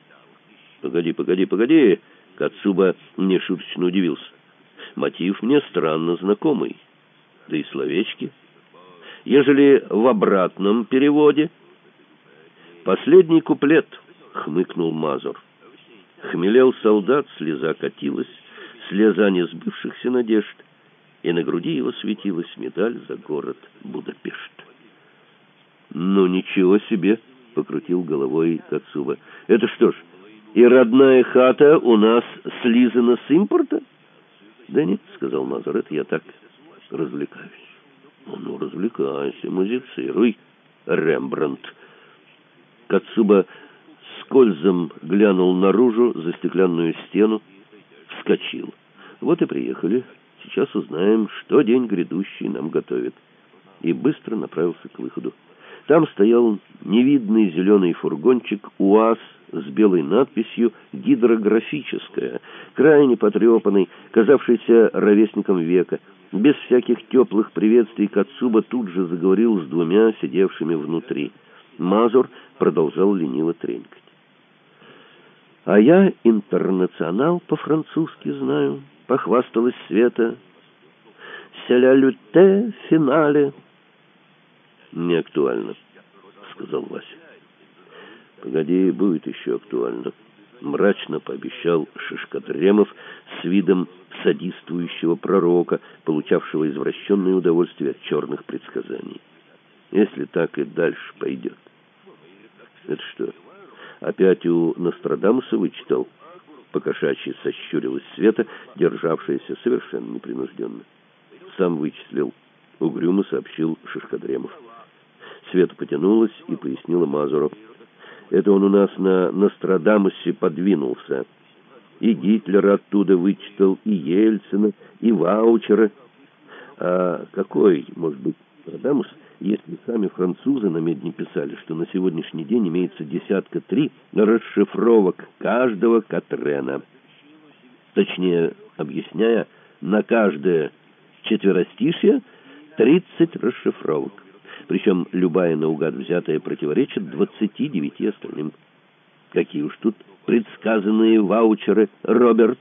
«Погоди!» — Кацуба нешуточно удивился. «Мотив мне странно знакомый. Да и словечки. Ежели в обратном переводе...» «Последний куплет», — хмыкнул Мазур. Хмелел солдат, слеза катилась, слеза несбывшихся надежд, и на груди его светилась медаль за город Будапешт. «Ну, ничего себе!» — покрутил головой Кацуба. «Это что ж, и родная хата у нас слизана с импорта?» «Да нет», — сказал Мазур, — «это я так развлекаюсь». «Ну, развлекайся, музицируй, Рембрандт». Кацуба скользом глянул наружу за стеклянную стену, вскочил. «Вот и приехали. Сейчас узнаем, что день грядущий нам готовит». И быстро направился к выходу. Там стоял невидный зеленый фургончик УАЗ с белой надписью «Гидрографическая», крайне потрепанный, казавшийся ровесником века. Без всяких теплых приветствий Кацуба тут же заговорил с двумя сидевшими внутри. Мазур продолжал лениво тренькать. «А я интернационал по-французски знаю», — похвасталась Света. «Ся люте финале». «Не актуально», — сказал Вася. «Погоди, будет еще актуально», — мрачно пообещал Шишкодремов с видом садистующего пророка, получавшего извращенное удовольствие от черных предсказаний. «Если так и дальше пойдет». «Это что, Опять у Нострадамуса вычитал. Покошачьи сощурилась Света, державшаяся совершенно непринужденно. Сам вычислил, угрюмо сообщил Шишкодремов. Света потянулась и пояснила Мазуру. Это он у нас на Нострадамусе подвинулся. И Гитлера оттуда вычитал, и Ельцина, и Ваучера. А какой, может быть, Нострадамус, если сами французы на медне писали, что на сегодняшний день имеется 3 расшифровок каждого Катрена. Точнее, объясняя, на каждое четверостишье 30 расшифровок. Причем любая наугад взятая противоречит 29 остальным. Какие уж тут предсказанные ваучеры, Роберт.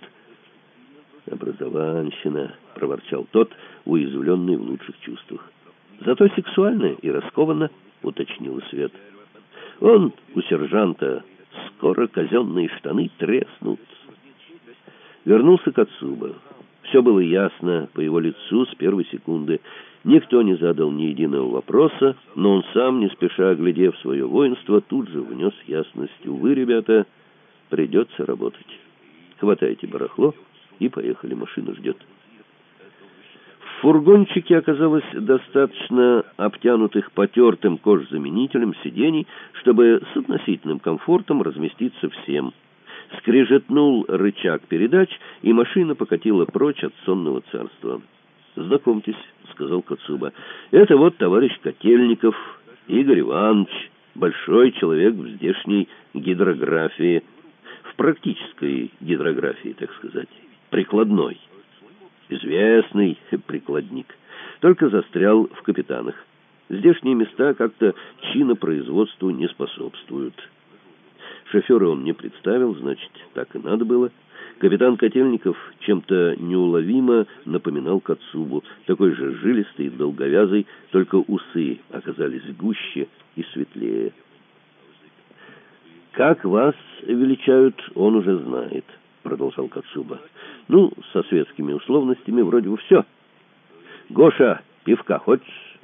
«Образованщина», — проворчал тот, уязвленный в лучших чувствах. «Зато сексуальная и раскованно», — уточнила Свет. «Он у сержанта скоро казенные штаны треснут». Вернулся Кацуба. Все было ясно по его лицу с первой секунды. Никто не задал ни единого вопроса, но он сам, не спеша оглядев свое воинство, тут же внес ясность. «Увы, ребята, придется работать. Хватайте барахло и поехали, машина ждет». В фургончике оказалось достаточно обтянутых потертым кожзаменителем сидений, чтобы с относительным комфортом разместиться всем. Скрежетнул рычаг передач, и машина покатила прочь от сонного царства. «Знакомьтесь», — сказал Кацуба, — «это вот товарищ Котельников, Игорь Иванович, большой человек в здешней гидрографии, в практической гидрографии, так сказать, прикладной. Известный прикладник, только застрял в капитанах. Здешние места как-то чинопроизводству не способствуют». Шофера он не представил, значит, так и надо было. Капитан Котельников чем-то неуловимо напоминал Кацубу, такой же жилистый и долговязый, только усы оказались гуще и светлее. «Как вас величают, он уже знает», — продолжал Кацуба. «Ну, со светскими условностями вроде бы все. Гоша, пивка хочешь?»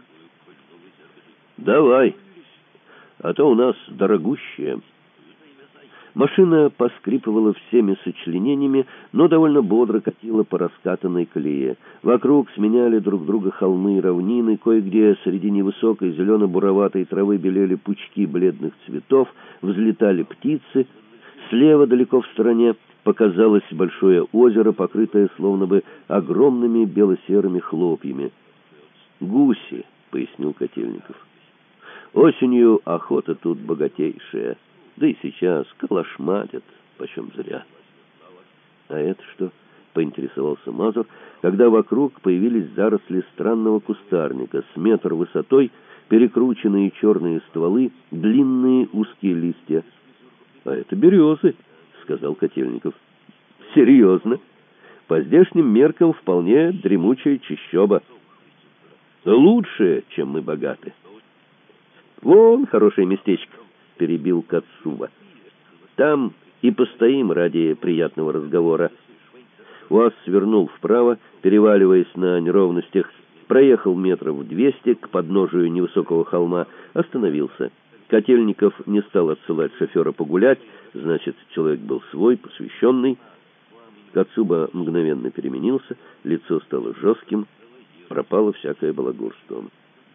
«Давай, а то у нас дорогущее». Машина поскрипывала всеми сочленениями, но довольно бодро катила по раскатанной колее. Вокруг сменяли друг друга холмы и равнины, кое-где среди невысокой зелено-буроватой травы белели пучки бледных цветов, взлетали птицы. Слева, далеко в стороне, показалось большое озеро, покрытое словно бы огромными бело-серыми хлопьями. «Гуси», — пояснил Котельников. «Осенью охота тут богатейшая. Да и сейчас калашматят, почем зря». «А это что?» — поинтересовался Мазур, когда вокруг появились заросли странного кустарника с метр высотой, перекрученные черные стволы, длинные узкие листья. «А это березы», — сказал Котельников. «Серьезно? По здешним меркам вполне дремучая чащоба. Лучше, чем мы богаты». «Вон хорошее местечко», — перебил Кацуба. «Там и постоим ради приятного разговора». УАЗ свернул вправо, переваливаясь на неровностях, проехал метров 200 к подножию невысокого холма, остановился. Котельников не стал отсылать шофера погулять, значит, человек был свой, посвященный. Кацуба мгновенно переменился, лицо стало жестким, пропало всякое балагурство.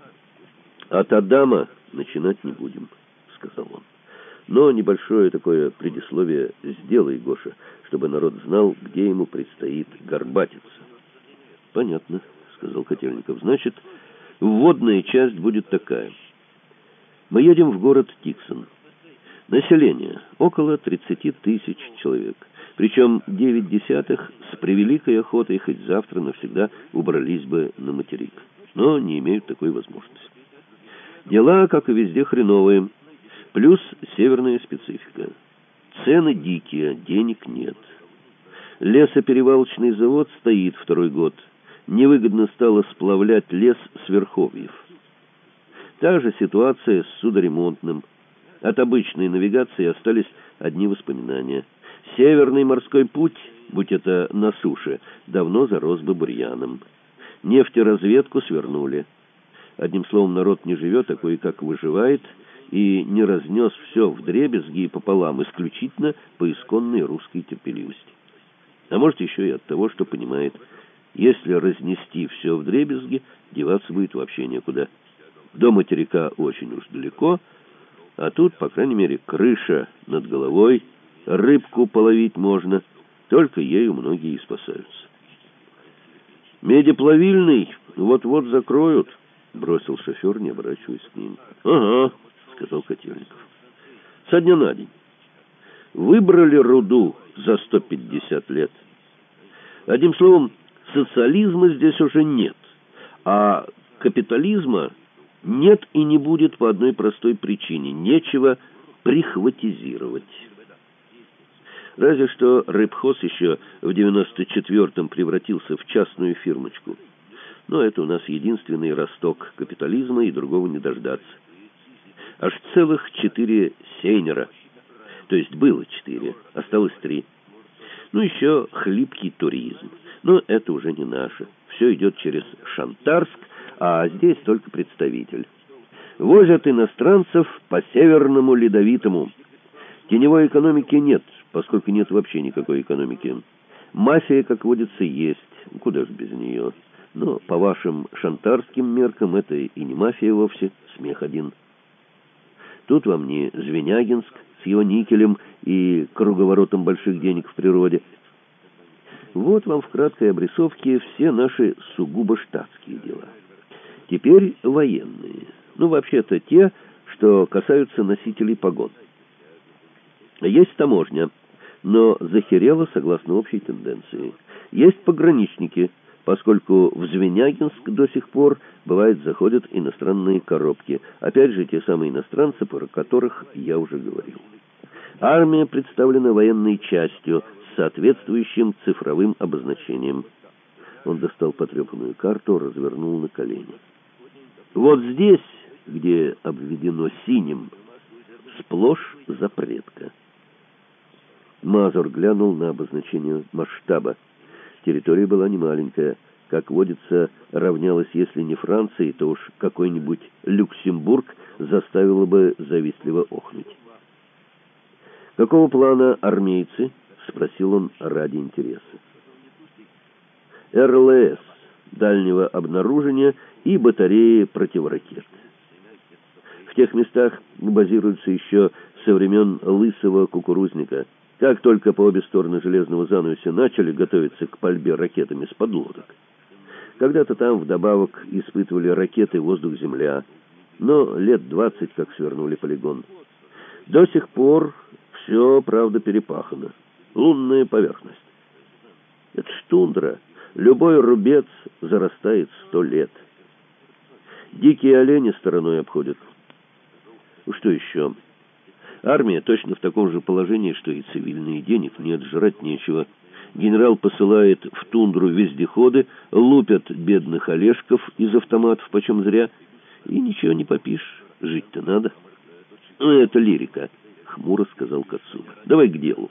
«От Адама начинать не будем», — сказал он. «Но небольшое такое предисловие сделай, Гоша, чтобы народ знал, где ему предстоит горбатиться». «Понятно», — сказал Котельников. «Значит, вводная часть будет такая. Мы едем в город Тиксон. Население около 30 тысяч человек. Причем 9/10 с превеликой охотой хоть завтра навсегда убрались бы на материк. Но не имеют такой возможности. Дела, как и везде, хреновые. Плюс северная специфика. Цены дикие, денег нет. Лесоперевалочный завод стоит 2-й год. Невыгодно стало сплавлять лес с верховьев. Та же ситуация с судоремонтным. От обычной навигации остались одни воспоминания. Северный морской путь, будь это на суше, давно зарос бы бурьяном. Нефтеразведку свернули. Одним словом, народ не живет, а кое-как выживает, и не разнес все вдребезги и пополам, исключительно по исконной русской терпеливости. А может, еще и от того, что понимает, если разнести все вдребезги, деваться будет вообще некуда. До материка очень уж далеко, а тут, по крайней мере, крыша над головой, рыбку половить можно, только ею многие и спасаются. «Медиплавильный вот-вот закроют», — бросил шофер, не оборачиваясь к ним. «Ага», — сказал Котельников. «Со дня на день. Выбрали руду за 150 лет. Одним словом, социализма здесь уже нет, а капитализма нет и не будет по одной простой причине. Нечего прихватизировать. Разве что рыбхоз еще в 94-м превратился в частную фирмочку. Но это у нас единственный росток капитализма, и другого не дождаться. Аж целых 4 сейнера. То есть было 4, осталось 3. Ну, еще хлипкий туризм. Но это уже не наше. Все идет через Шантарск, а здесь только представитель. Возят иностранцев по Северному Ледовитому. Теневой экономики нет, поскольку нет вообще никакой экономики. Мафия, как водится, есть. Куда же без нее? Но по вашим шантарским меркам это и не мафия вовсе, смех один. Тут вам не Звенягинск с его никелем и круговоротом больших денег в природе. Вот вам в краткой обрисовке все наши сугубо штатские дела. Теперь военные. Ну, вообще-то те, что касаются носителей погон. Есть таможня, но захерела согласно общей тенденции. Есть пограничники, поскольку в Звенягинск до сих пор, бывает, заходят иностранные коробки. Опять же, те самые иностранцы, про которых я уже говорил. Армия представлена военной частью с соответствующим цифровым обозначением. Он достал потрепанную карту, развернул на колени. Вот здесь, где обведено синим, сплошь запретка. Мазур глянул на обозначение масштаба. Территория была немаленькая. Как водится, равнялась, если не Франции, то уж какой-нибудь Люксембург заставило бы завистливо охнуть. «Какого плана армейцы?» — спросил он ради интереса. РЛС дальнего обнаружения и батареи противоракет. В тех местах базируются еще со времен лысого кукурузника. Как только по обе стороны железного занавеса начали готовиться к пальбе ракетами с подлодок. Когда-то там вдобавок испытывали ракеты воздух-земля, но лет 20 как свернули полигон. До сих пор все, правда, перепахано. Лунная поверхность. Это ж тундра. Любой рубец зарастает 100 лет. Дикие олени стороной обходят. Что еще? Армия точно в таком же положении, что и цивильные. Денег нет, жрать нечего. Генерал посылает в тундру вездеходы, лупят бедных олешков из автоматов почем зря, и ничего не попишешь. Жить-то надо. Ну, это лирика, хмуро сказал Кацуба. Давай к делу.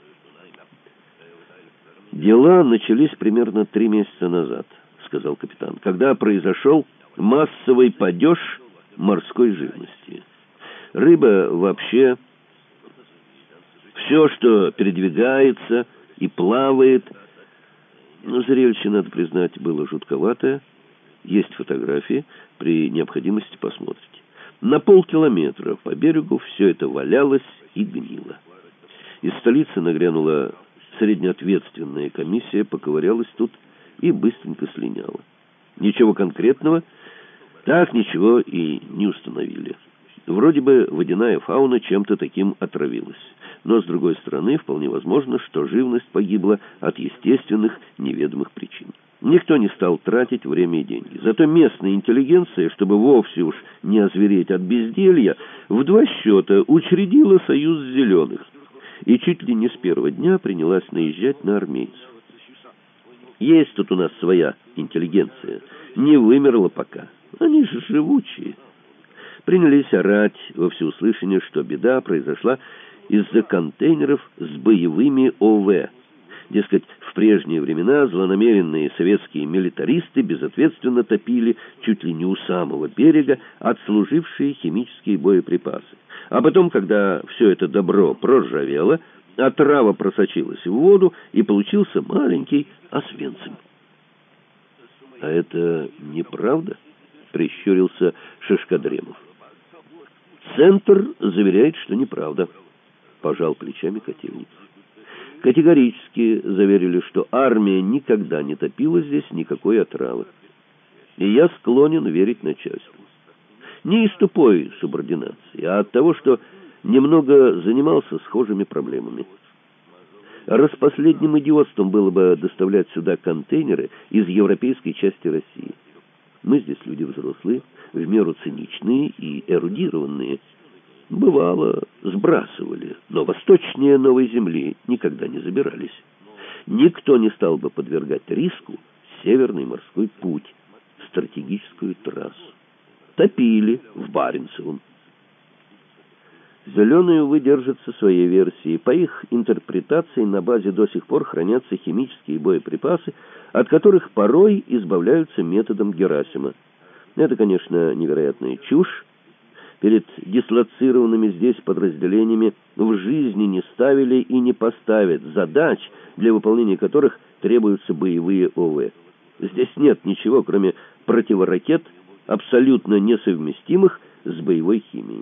Дела начались примерно 3 месяца назад, сказал капитан, когда произошел массовый падеж морской живности. Рыба вообще, все, что передвигается и плавает, но зрелище, надо признать, было жутковатое. Есть фотографии, при необходимости посмотрите. На полкилометра по берегу все это валялось и гнило. Из столицы нагрянула среднеответственная комиссия, поковырялась тут и быстренько слиняла. Ничего конкретного, так ничего и не установили. Вроде бы водяная фауна чем-то таким отравилась. Но, с другой стороны, вполне возможно, что живность погибла от естественных неведомых причин. Никто не стал тратить время и деньги. Зато местная интеллигенция, чтобы вовсе уж не озвереть от безделья, в 2 счета учредила союз зеленых. И чуть ли не с первого дня принялась наезжать на армейцев. Есть тут у нас своя интеллигенция. Не вымерла пока. Они же живучие. Принялись орать во всеуслышание, что беда произошла из-за контейнеров с боевыми ОВ. Дескать, в прежние времена злонамеренные советские милитаристы безответственно топили чуть ли не у самого берега отслужившие химические боеприпасы. А потом, когда все это добро проржавело, отрава просочилась в воду, и получился маленький Освенцим. — А это неправда? — прищурился Шишкодремов. — Центр заверяет, что неправда, — пожал плечами Котельников. Категорически заверили, что армия никогда не топила здесь никакой отравы. И я склонен верить начальству. Не из тупой субординации, а от того, что немного занимался схожими проблемами. Распоследним идиотством было бы доставлять сюда контейнеры из европейской части России. Мы здесь люди взрослые, в меру циничные и эрудированные. Бывало, сбрасывали, но восточнее Новой Земли никогда не забирались. Никто не стал бы подвергать риску Северный морской путь, стратегическую трассу. Топили в Баренцевом. Зеленые, увы, держатся своей версии. По их интерпретации на базе до сих пор хранятся химические боеприпасы, от которых порой избавляются методом Герасима. Это, конечно, невероятная чушь. Перед дислоцированными здесь подразделениями в жизни не ставили и не поставят задач, для выполнения которых требуются боевые ОВ. Здесь нет ничего, кроме противоракет, абсолютно несовместимых с боевой химией.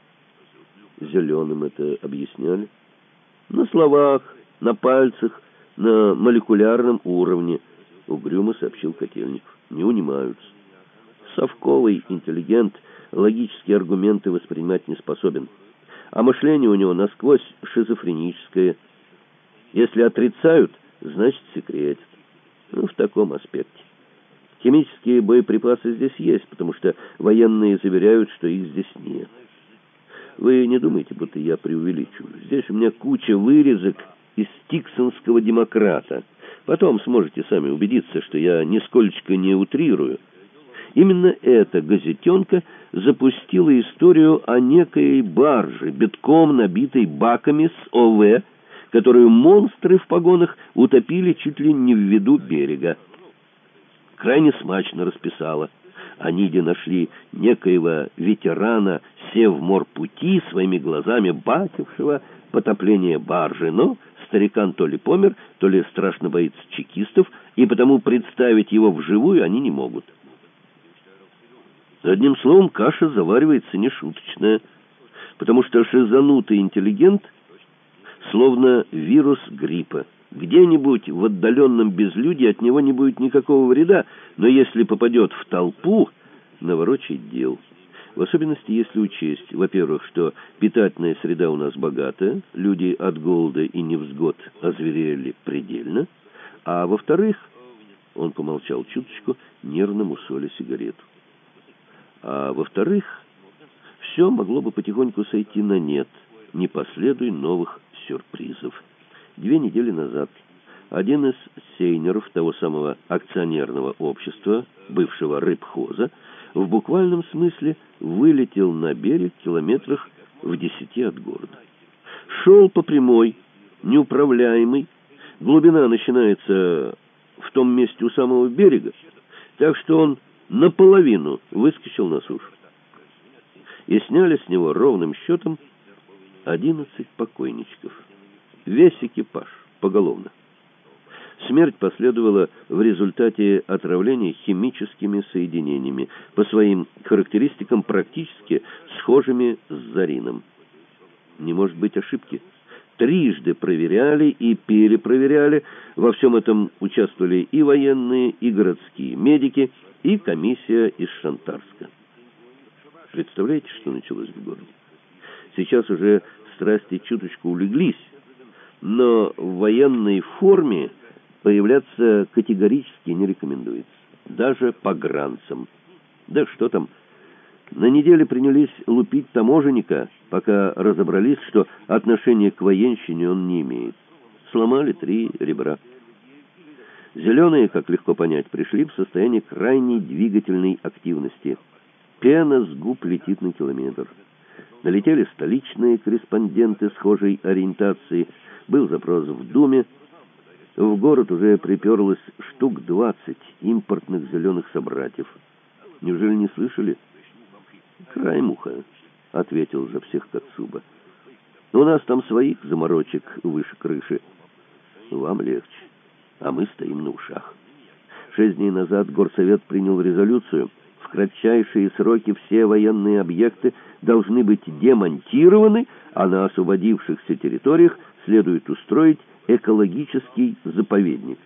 Зеленым это объясняли. На словах, на пальцах, на молекулярном уровне, угрюмо сообщил Котельников. Не унимаются. Совковый интеллигент логические аргументы воспринимать не способен. А мышление у него насквозь шизофреническое. Если отрицают, значит секретят. В таком аспекте. Химические боеприпасы здесь есть, потому что военные заверяют, что их здесь нет. Вы не думайте, будто я преувеличиваю. Здесь у меня куча вырезок из Тиксонского демократа. Потом сможете сами убедиться, что я нисколько не утрирую. Именно эта газетенка запустила историю о некой барже, битком набитой баками с ОВ, которую монстры в погонах утопили чуть ли не в виду берега. Крайне смачно расписала. Они где нашли некоего ветерана Севморпути, своими глазами бачившего потопление баржи, но старикан то ли помер, то ли страшно боится чекистов, и потому представить его вживую они не могут. Одним словом, каша заваривается нешуточная, потому что шизанутый интеллигент словно вирус гриппа. Где-нибудь в отдаленном безлюдье от него не будет никакого вреда, но если попадет в толпу, наворочит дел. В особенности, если учесть, во-первых, что питательная среда у нас богатая, люди от голода и невзгод озверели предельно, а во-вторых, он помолчал чуточку, нервно мусоля сигарету. А во-вторых, все могло бы потихоньку сойти на нет, не последуя новых сюрпризов. 2 недели назад один из сейнеров того самого акционерного общества, бывшего рыбхоза, в буквальном смысле вылетел на берег километрах в 10 от города. Шел по прямой, неуправляемый, глубина начинается в том месте у самого берега, так что он наполовину выскочил на сушу. И сняли с него ровным счетом 11 покойничков. Весь экипаж, поголовно. Смерть последовала в результате отравления химическими соединениями, по своим характеристикам практически схожими с зарином. Не может быть ошибки. Трижды проверяли и перепроверяли. Во всем этом участвовали и военные, и городские медики, и комиссия из Шантарска. Представляете, что началось в городе? Сейчас уже страсти чуточку улеглись, но в военной форме появляться категорически не рекомендуется. Даже погранцам. Да что там, на неделе принялись лупить таможенника, пока разобрались, что отношения к военщине он не имеет. Сломали 3 ребра. Зеленые, как легко понять, пришли в состояние крайней двигательной активности. Пена с губ летит на километр. Налетели столичные корреспонденты схожей ориентации. Был запрос в Думе. В город уже приперлось штук 20 импортных зеленых собратьев. Неужели не слышали? Краем уха. ответил за всех Кацуба. «У нас там своих заморочек выше крыши. Вам легче, а мы стоим на ушах. 6 дней назад горсовет принял резолюцию. В кратчайшие сроки все военные объекты должны быть демонтированы, а на освободившихся территориях следует устроить экологический заповедник.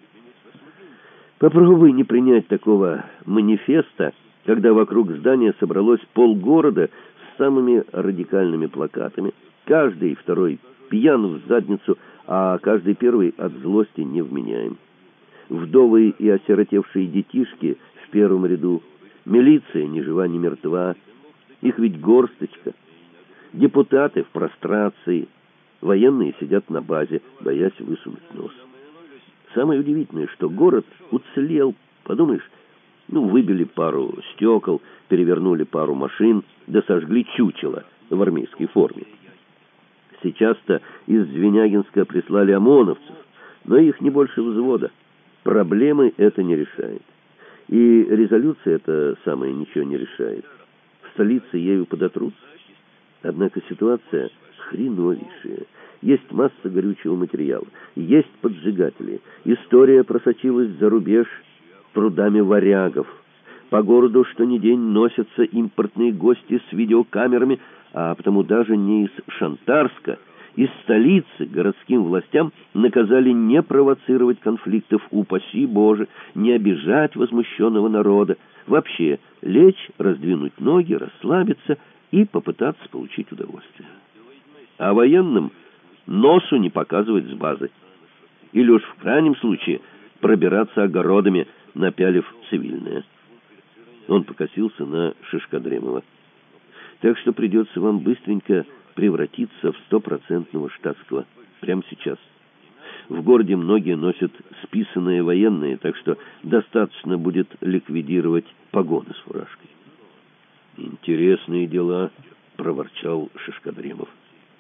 Попробуй не принять такого манифеста, когда вокруг здания собралось полгорода с самыми радикальными плакатами. Каждый второй пьян в задницу, а каждый первый от злости невменяем. Вдовы и осиротевшие детишки в первом ряду. Милиция ни жива, ни мертва. Их ведь горсточка. Депутаты в прострации. Военные сидят на базе, боясь высунуть нос. Самое удивительное, что город уцелел. Подумаешь, выбили пару стекол, перевернули пару машин, да сожгли чучело в армейской форме. Сейчас-то из Звенягинска прислали ОМОНовцев, но их не больше взвода. Проблемы это не решает. И резолюция это самое ничего не решает. В столице ею подотрутся. Однако ситуация хреновейшая. Есть масса горючего материала, есть поджигатели. История просочилась за рубеж трудами варягов. По городу что ни день носятся импортные гости с видеокамерами, а потому даже не из Шантарска, из столицы городским властям наказали не провоцировать конфликтов, упаси Боже, не обижать возмущенного народа, вообще лечь, раздвинуть ноги, расслабиться и попытаться получить удовольствие. А военным носу не показывать с базы. Или уж в крайнем случае пробираться огородами, напялив цивильное. Он покосился на Шишкодремова. Так что придется вам быстренько превратиться в 100% штатского. Прямо сейчас. В городе многие носят списанные военные, так что достаточно будет ликвидировать погоны с фуражкой. «Интересные дела», — проворчал Шишкодремов.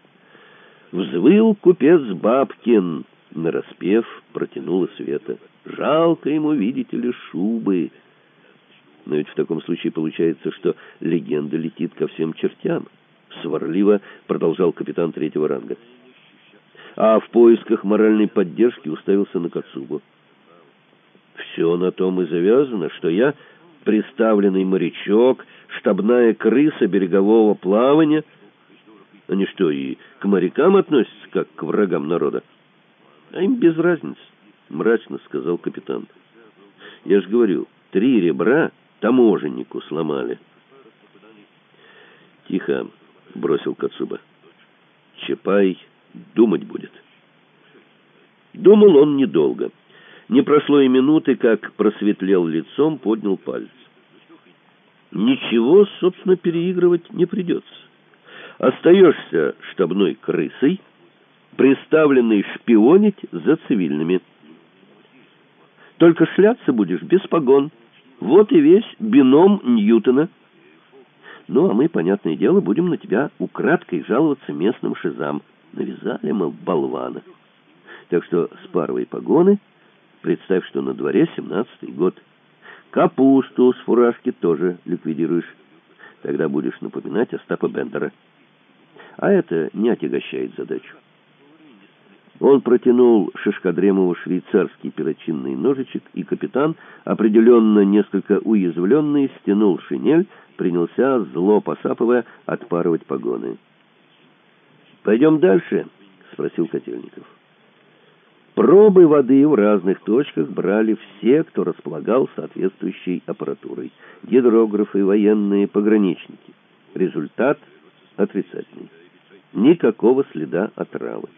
Взвыл купец Бабкин, нараспев протянула Света. «Жалко ему, видите ли, шубы». Но ведь в таком случае получается, что легенда летит ко всем чертям. Сварливо продолжал капитан 3-го ранга. А в поисках моральной поддержки уставился на Кацубу. «Все на том и завязано, что я приставленный морячок, штабная крыса берегового плавания. Они что, и к морякам относятся, как к врагам народа?» «А им без разницы», — мрачно сказал капитан. «Я же говорю, 3 ребра таможеннику сломали». «Тихо», — бросил Кацуба. «Чапай думать будет». Думал он недолго. Не прошло и минуты, как просветлел лицом, поднял палец. «Ничего, собственно, переигрывать не придется. Остаешься штабной крысой, приставленный шпионить за цивильными. Только шляться будешь без погон. Вот и весь бином Ньютона. Ну, а мы, понятное дело, будем на тебя украдкой жаловаться местным шизам. Навязали мы болвана. Так что спарывай погоны, представь, что на дворе 17-й год. Капусту с фуражки тоже ликвидируешь. Тогда будешь напоминать Остапа Бендера. А это не отягощает задачу». Он протянул Шишкодремову швейцарский перочинный ножичек, и капитан, определенно несколько уязвленный, стянул шинель, принялся, зло посапывая, отпарывать погоны. «Пойдем дальше?» — спросил Котельников. Пробы воды в разных точках брали все, кто располагал соответствующей аппаратурой. Гидрографы, военные, пограничники. Результат отрицательный. Никакого следа отравы.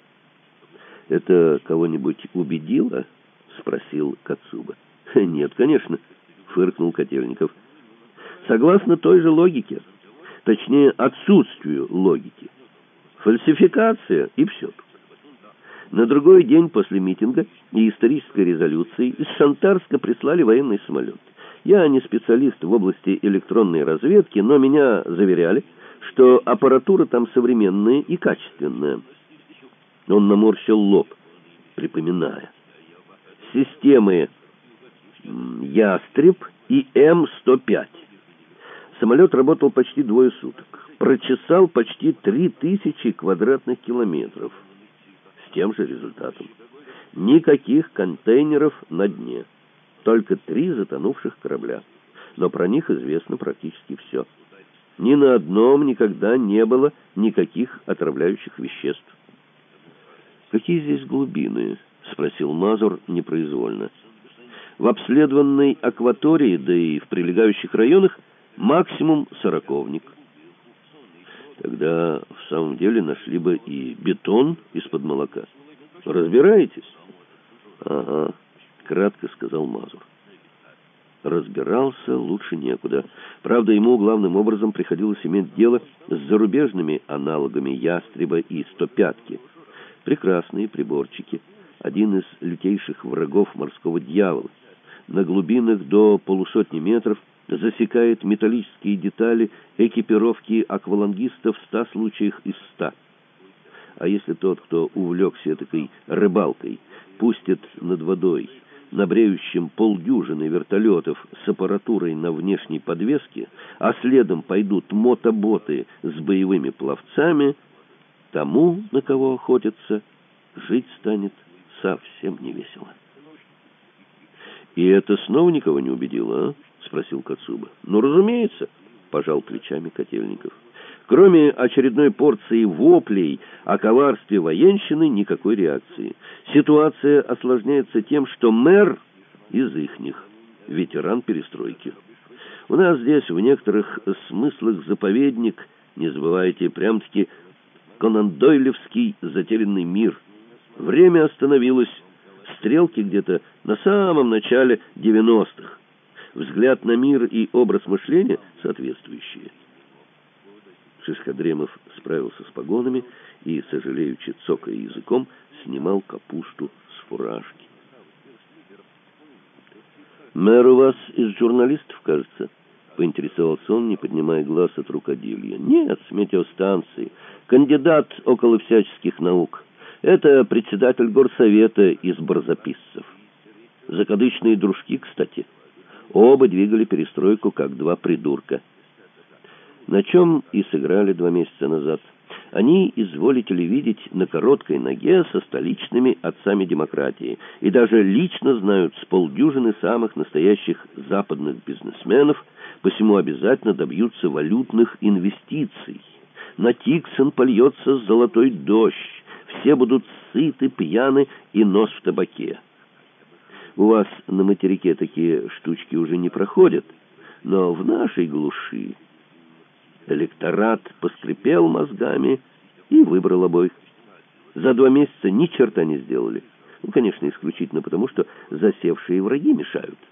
«Это кого-нибудь убедило?» — спросил Кацуба. «Нет, конечно», — фыркнул Котельников. «Согласно той же логике, точнее отсутствию логики. Фальсификация и все тут. На другой день после митинга и исторической резолюции из Шантарска прислали военный самолет. Я не специалист в области электронной разведки, но меня заверяли, что аппаратура там современная и качественная». Он наморщил лоб, припоминая. «Системы «Ястреб» и М-105. Самолет работал почти 2 суток. прочесал почти 3000 квадратных километров. С тем же результатом. Никаких контейнеров на дне. Только 3 затонувших корабля. Но про них известно практически все. Ни на одном никогда не было никаких отравляющих веществ. «Какие здесь глубины?» — спросил Мазур непроизвольно. «В обследованной акватории, да и в прилегающих районах, максимум 40-ник. Тогда в самом деле нашли бы и бетон из-под молока. Разбираетесь?» «Ага», — кратко сказал Мазур. Разбирался лучше некуда. Правда, ему главным образом приходилось иметь дело с зарубежными аналогами ястреба и стопятки. Прекрасные приборчики. Один из лютейших врагов морского дьявола. На глубинах до полусотни метров засекает металлические детали экипировки аквалангистов в 100 случаях из 100. А если тот, кто увлекся этакой рыбалкой, пустит над водой на бреющем полдюжины вертолетов с аппаратурой на внешней подвеске, а следом пойдут мотоботы с боевыми пловцами, тому, на кого охотятся, жить станет совсем невесело. «И это снова никого не убедило, а?» — спросил Кацуба. «Ну, разумеется», — пожал плечами Котельников. «Кроме очередной порции воплей о коварстве военщины, никакой реакции. Ситуация осложняется тем, что мэр из ихних, ветеран перестройки. У нас здесь в некоторых смыслах заповедник, не забывайте, прям-таки конан-дойлевский затерянный мир. Время остановилось, стрелки где-то на самом начале 90-х. Взгляд на мир и образ мышления соответствующие». Шишкодремов справился с погонами и, сожалеючи цокая языком, снимал капусту с фуражки. «Мэр у вас из журналистов, кажется?» — поинтересовался он, не поднимая глаз от рукоделья. «Нет, с метеостанции. Кандидат около всяческих наук. Это председатель горсовета из барзаписцев. Закадычные дружки, кстати. Оба двигали перестройку, как 2 придурка. На чем и сыграли 2 месяца назад. Они, изволите ли видеть, на короткой ноге со столичными отцами демократии. И даже лично знают с полдюжины самых настоящих западных бизнесменов, посему обязательно добьются валютных инвестиций. На Тиксон польется золотой дождь. Все будут сыты, пьяны и нос в табаке. У вас на материке такие штучки уже не проходят, но в нашей глуши электорат поскрипел мозгами и выбрал обоих. За 2 месяца ни черта не сделали. Ну, конечно, исключительно потому, что засевшие враги мешают.